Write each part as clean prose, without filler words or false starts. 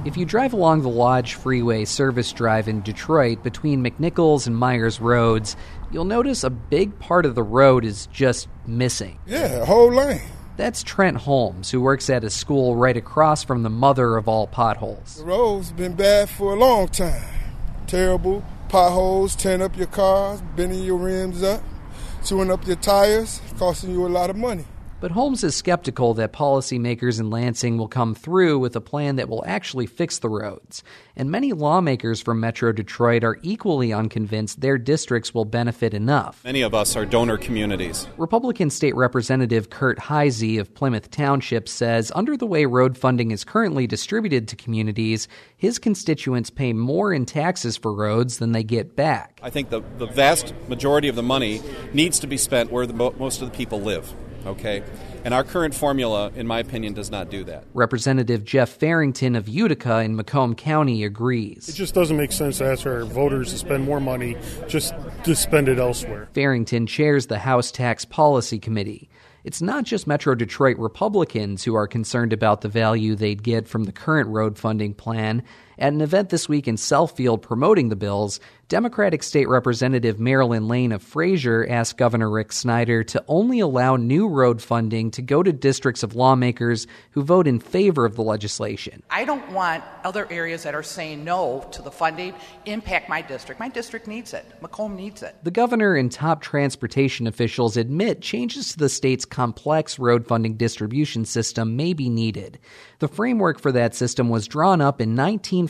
If you drive along the Lodge Freeway service drive in Detroit between McNichols and Myers Roads, you'll notice a big part of the road is just missing. Yeah, a whole lane. That's Trent Holmes, who works at a school right across from the mother of all potholes. The road's been bad for a long time. Terrible potholes, tearing up your cars, bending your rims up, chewing up your tires, costing you a lot of money. But Holmes is skeptical that policymakers in Lansing will come through with a plan that will actually fix the roads. And many lawmakers from Metro Detroit are equally unconvinced their districts will benefit enough. Many of us are donor communities. Republican State Representative Kurt Heise of Plymouth Township says under the way road funding is currently distributed to communities, his constituents pay more in taxes for roads than they get back. I think the vast majority of the money needs to be spent where most of the people live. Okay, and our current formula, in my opinion, does not do that. Representative Jeff Farrington of Utica in Macomb County agrees. It just doesn't make sense to ask our voters to spend more money just to spend it elsewhere. Farrington chairs the House Tax Policy Committee. It's not just Metro Detroit Republicans who are concerned about the value they'd get from the current road funding plan. At an event this week in Southfield promoting the bills, Democratic State Representative Marilyn Lane of Fraser asked Governor Rick Snyder to only allow new road funding to go to districts of lawmakers who vote in favor of the legislation. I don't want other areas that are saying no to the funding impact my district. My district needs it. Macomb needs it. The governor and top transportation officials admit changes to the state's complex road funding distribution system may be needed. The framework for that system was drawn up in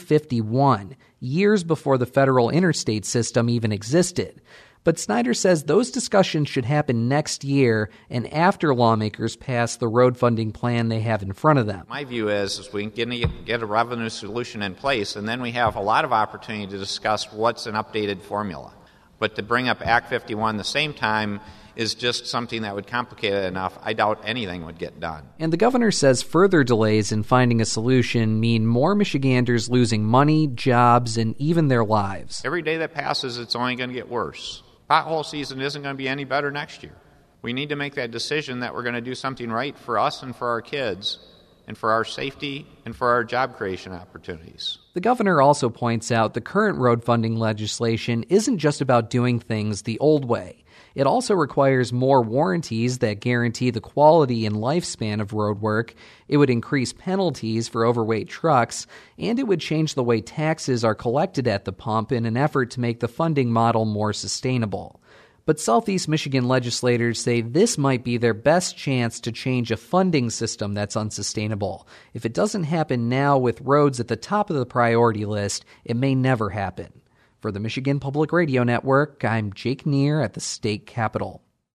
1951, years before the federal interstate system even existed. But Snyder says those discussions should happen next year and after lawmakers pass the road funding plan they have in front of them. My view is we can get a revenue solution in place, and then we have a lot of opportunity to discuss what's an updated formula. But to bring up Act 51 at the same time is just something that would complicate it enough. I doubt anything would get done. And the governor says further delays in finding a solution mean more Michiganders losing money, jobs, and even their lives. Every day that passes, it's only going to get worse. Pothole season isn't going to be any better next year. We need to make that decision that we're going to do something right for us and for our kids, and for our safety and for our job creation opportunities. The governor also points out the current road funding legislation isn't just about doing things the old way. It also requires more warranties that guarantee the quality and lifespan of road work. It would increase penalties for overweight trucks, and it would change the way taxes are collected at the pump in an effort to make the funding model more sustainable. But Southeast Michigan legislators say this might be their best chance to change a funding system that's unsustainable. If it doesn't happen now with roads at the top of the priority list, it may never happen. For the Michigan Public Radio Network, I'm Jake Neer at the state capitol.